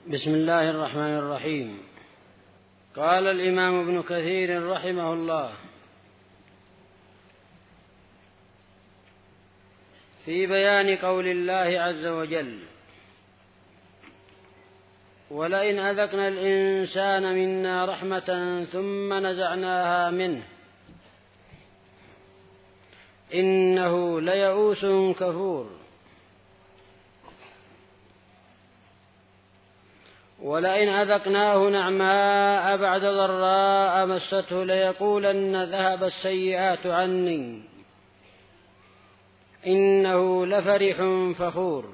بسم الله الرحمن الرحيم. قال الإمام ابن كثير رحمه الله في بيان قول الله عز وجل: ولئن أذقنا الإنسان منا رحمة ثم نزعناها منه إنه ليئوس كفور. ولئن أذقناه نعماء بعد ضراء مسته ليقولن ذهب السيئات عني إنه لفرح فخور.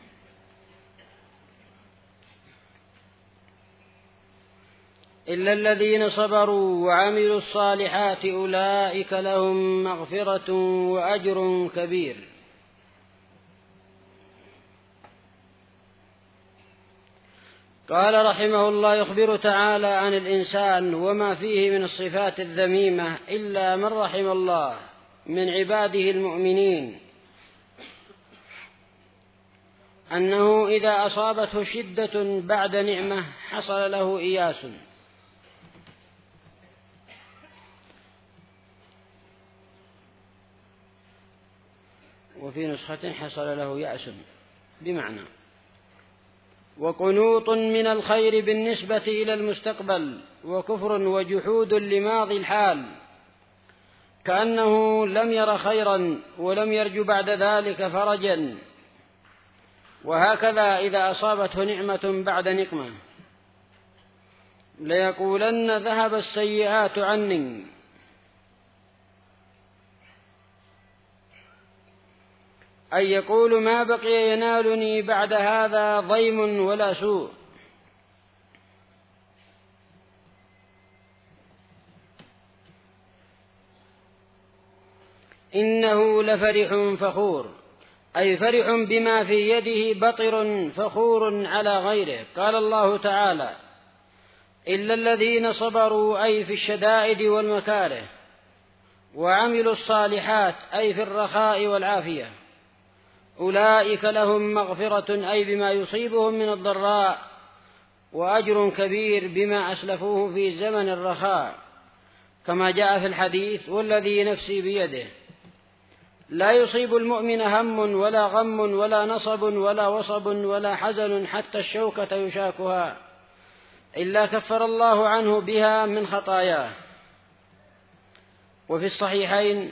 إلا الذين صبروا وعملوا الصالحات أولئك لهم مغفرة وأجر كبير. قال رحمه الله: يخبر تعالى عن الإنسان وما فيه من الصفات الذميمة إلا من رحم الله من عباده المؤمنين، أنه إذا أصابته شدة بعد نعمة حصل له إياس، وفي نسخة حصل له يأس بمعنى، وقنوط من الخير بالنسبة إلى المستقبل، وكفر وجحود لماضي الحال كأنه لم ير خيرا ولم يرج بعد ذلك فرجا. وهكذا إذا أصابته نعمة بعد نقمة ليقولن ذهب السيئات عني، أي يقول ما بقي ينالني بعد هذا ضيم ولا سوء. إنه لفرح فخور، أي فرح بما في يده بطر فخور على غيره. قال الله تعالى: إلا الذين صبروا، أي في الشدائد والمكاره، وعملوا الصالحات، أي في الرخاء والعافية، أولئك لهم مغفرة، أي بما يصيبهم من الضراء، وأجر كبير بما أسلفوه في زمن الرخاء، كما جاء في الحديث: والذي نفسي بيده لا يصيب المؤمن هم ولا غم ولا نصب ولا وصب ولا حزن حتى الشوكة يشاكها إلا كفر الله عنه بها من خطاياه. وفي الصحيحين: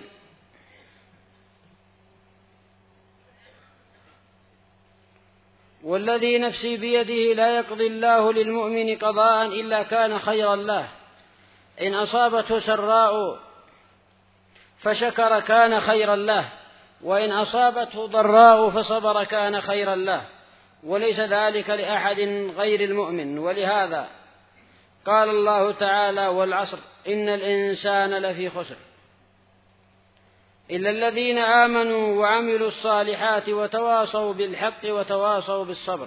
والذي نفسي بيده لا يقضي الله للمؤمن قضاء إلا كان خيرا له، إن أصابته سراء فشكر كان خيرا له، وإن أصابته ضراء فصبر كان خيرا له، وليس ذلك لأحد غير المؤمن. ولهذا قال الله تعالى: والعصر إن الإنسان لفي خسر إلا الذين آمنوا وعملوا الصالحات وتواصوا بالحق وتواصوا بالصبر.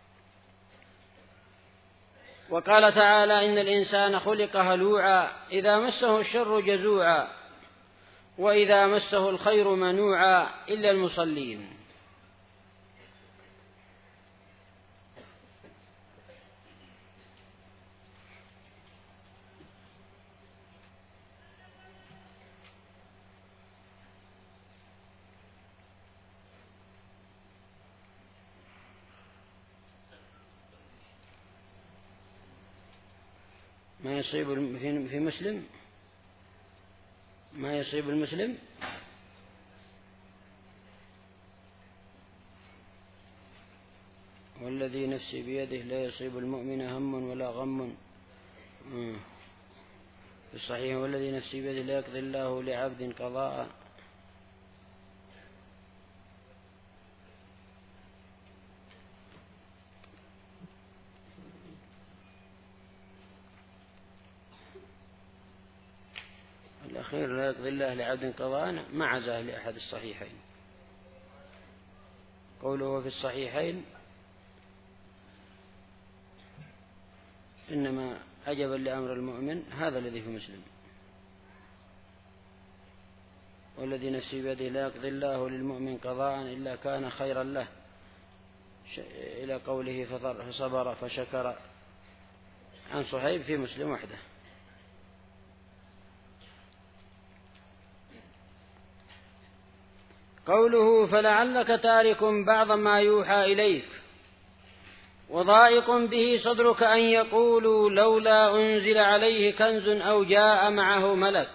وقال تعالى: إن الإنسان خلق هلوعا إذا مسه الشر جزوعا وإذا مسه الخير منوعا إلا المصلين. ما يصيب في مسلم، ما يصيب المسلم والذي نفسي بيده لا يصيب المؤمن هم ولا غم. في الصحيح: والذي نفسي بيده لا يقضي الله لعبد قضاء. الأخير لا يقضي الله لعبد قضاء ما عزاه لأحد الصحيحين. قوله في الصحيحين إنما عجبا لأمر المؤمن هذا الذي في مسلم: والذي نفسي بيده لا يقضي الله للمؤمن قضاء إلا كان خيرا له، إلى قوله فصبر فشكر عن صهيب في مسلم وحده. قوله فلعلك تارك بعض ما يوحى إليك وضائق به صدرك أن يقولوا لولا أنزل عليه كنز أو جاء معه ملك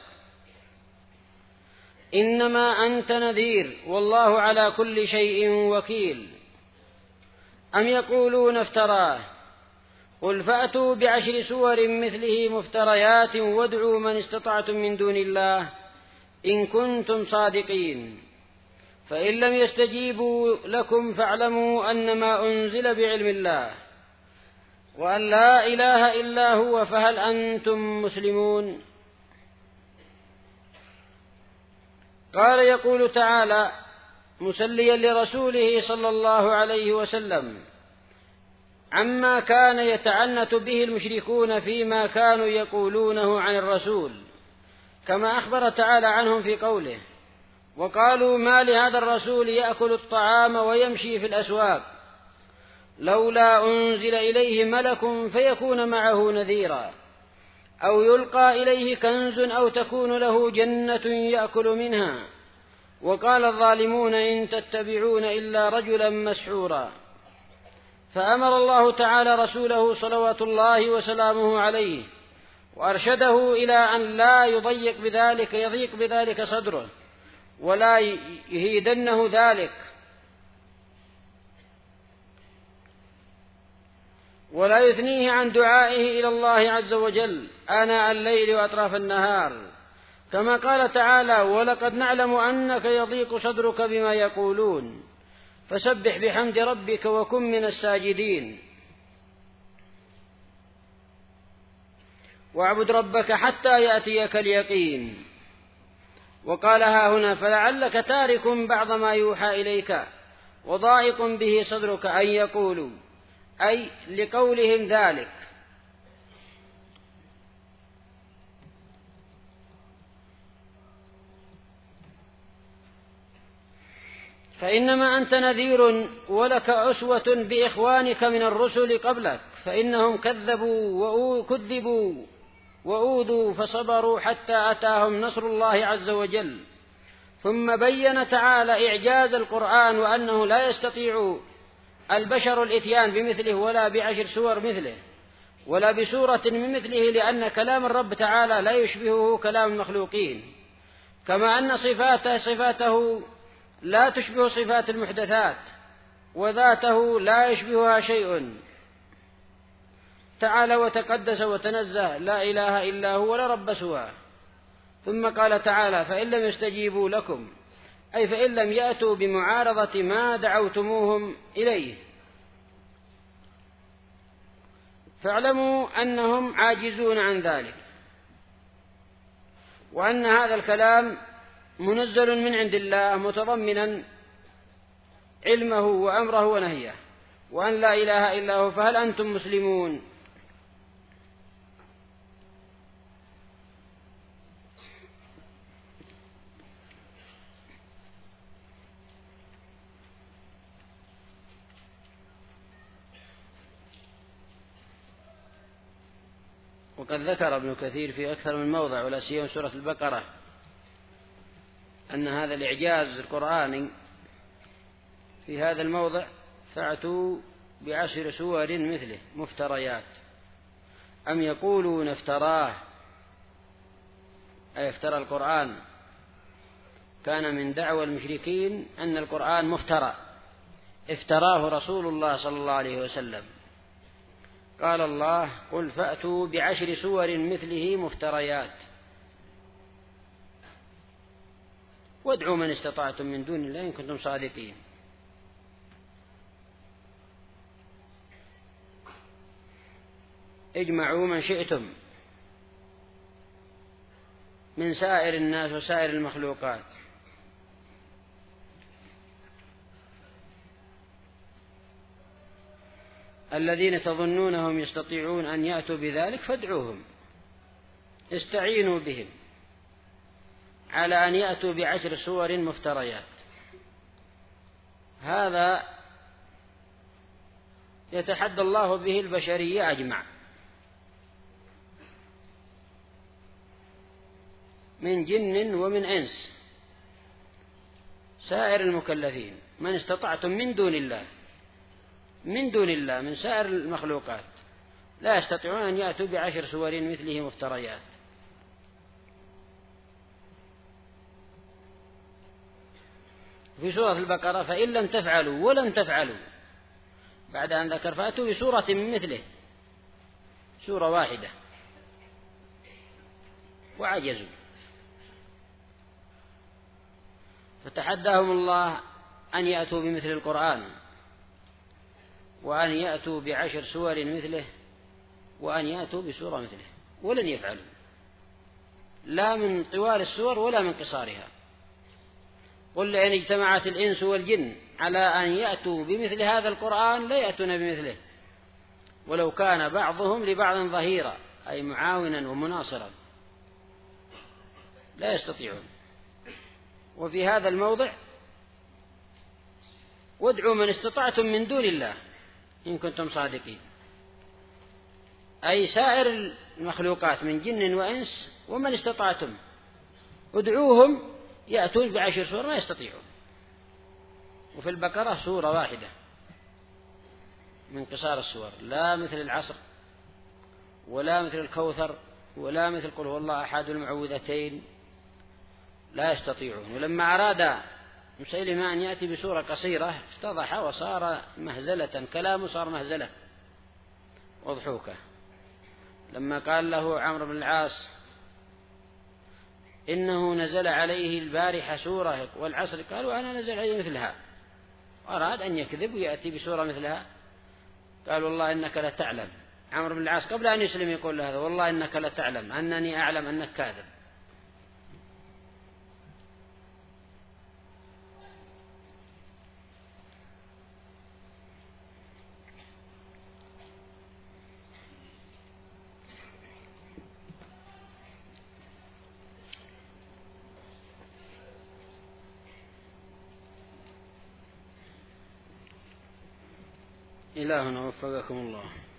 إنما أنت نذير والله على كل شيء وكيل. أم يقولون افتراه قل فأتوا بعشر سور مثله مفتريات وادعوا من استطعتم من دون الله إن كنتم صادقين فإن لم يستجيبوا لكم فاعلموا أنما أنزل بعلم الله وأن لا إله إلا هو فهل أنتم مسلمون. قال يقول تعالى مسليا لرسوله صلى الله عليه وسلم عما كان يتعنت به المشركون فيما كانوا يقولونه عن الرسول كما أخبر تعالى عنهم في قوله وقالوا ما لهذا الرسول يأكل الطعام ويمشي في الأسواق لولا أنزل إليه ملك فيكون معه نذيرا أو يلقى إليه كنز أو تكون له جنة يأكل منها وقال الظالمون إن تتبعون إلا رجلا مسحورا. فأمر الله تعالى رسوله صلوات الله وسلامه عليه وأرشده إلى أن لا يضيق بذلك صدره ولا يهيدنه ذلك ولا يثنيه عن دعائه إلى الله عز وجل آناء الليل وأطراف النهار كما قال تعالى ولقد نعلم أنك يضيق صدرك بما يقولون فسبح بحمد ربك وكن من الساجدين واعبد ربك حتى يأتيك اليقين. وقال ها هنا فلعلك تارك بعض ما يوحى إليك وضائق به صدرك أن يقولوا أي لقولهم ذلك. فإنما أنت نذير ولك أسوة بإخوانك من الرسل قبلك فإنهم كذبوا وأوذوا فصبروا حتى أتاهم نصر الله عز وجل. ثم بين تعالى إعجاز القرآن وأنه لا يستطيع البشر الإتيان بمثله ولا بعشر سور مثله ولا بسورة من مثله لأن كلام الرب تعالى لا يشبهه كلام المخلوقين كما أن صفاته لا تشبه صفات المحدثات وذاته لا يشبهها شيء تعالى وتقدس وتنزه لا إله إلا هو ولا رب سواه. ثم قال تعالى فإن لم يستجيبوا لكم أي فإن لم يأتوا بمعارضة ما دعوتموهم إليه فاعلموا أنهم عاجزون عن ذلك وأن هذا الكلام منزل من عند الله متضمنا علمه وأمره ونهيه وأن لا إله إلا هو فهل أنتم مسلمون. وقد ذكر ابن كثير في أكثر من موضع ولا سيما سورة البقرة أن هذا الإعجاز القرآني في هذا الموضع فأتوا بعشر سور مثله مفتريات. أم يقولون افتراه أي افترى القرآن. كان من دعوى المشركين أن القرآن مفترى افتراه رسول الله صلى الله عليه وسلم. قال الله قل فأتوا بعشر سور مثله مفتريات وادعوا من استطعتم من دون الله إن كنتم صادقين. اجمعوا من شئتم من سائر الناس وسائر المخلوقات الذين تظنونهم يستطيعون أن يأتوا بذلك فادعوهم استعينوا بهم على أن يأتوا بعشر سور مفتريات. هذا يتحدى الله به البشرية أجمع من جن ومن إنس، سائر المكلفين، من استطعتم من دون الله، من سائر المخلوقات، لا يستطيعون أن يأتوا ب10 سور مثله مفتريات. في سورة البقرة فإن لم تفعلوا ولن تفعلوا، بعد أن ذكر فأتوا بسورة من مثله، سورة واحدة، وعجزوا. فتحداهم الله أن يأتوا بمثل القرآن، وأن يأتوا ب10 سور مثله، وأن يأتوا بسورة مثله، ولن يفعلوا، لا من طوال السور ولا من قصارها. قل لئن اجتمعت الإنس والجن على أن يأتوا بمثل هذا القرآن لا يأتون بمثله ولو كان بعضهم لبعض ظهيرا، أي معاونا ومناصرا، لا يستطيعون. وفي هذا الموضع وادعوا من استطعتم من دون الله إن كنتم صادقين، أي سائر المخلوقات من جن وإنس ومن استطعتم، ادعوهم يأتون ب10 سور ما يستطيعون. وفي البقرة سورة واحدة من قصار السور، لا مثل العصر ولا مثل الكوثر ولا مثل قل هو الله أحد المعوذتين، لا يستطيعون. ولما أراد مسيلمة أن يأتي بسورة قصيرة افتضح وصار مهزلة، كلامه صار مهزلة وضحوكة. لما قال له عمرو بن العاص إنه نزل عليه البارحة سورة والعصر، قالوا أنا نزل عليه مثلها، أراد أن يكذب ويأتي بسورة مثلها. قال والله إنك لتعلم، عمرو بن العاص قبل أن يسلم يقول له هذا، والله إنك لتعلم أنني أعلم أنك كاذب. إلهنا وفقكم الله.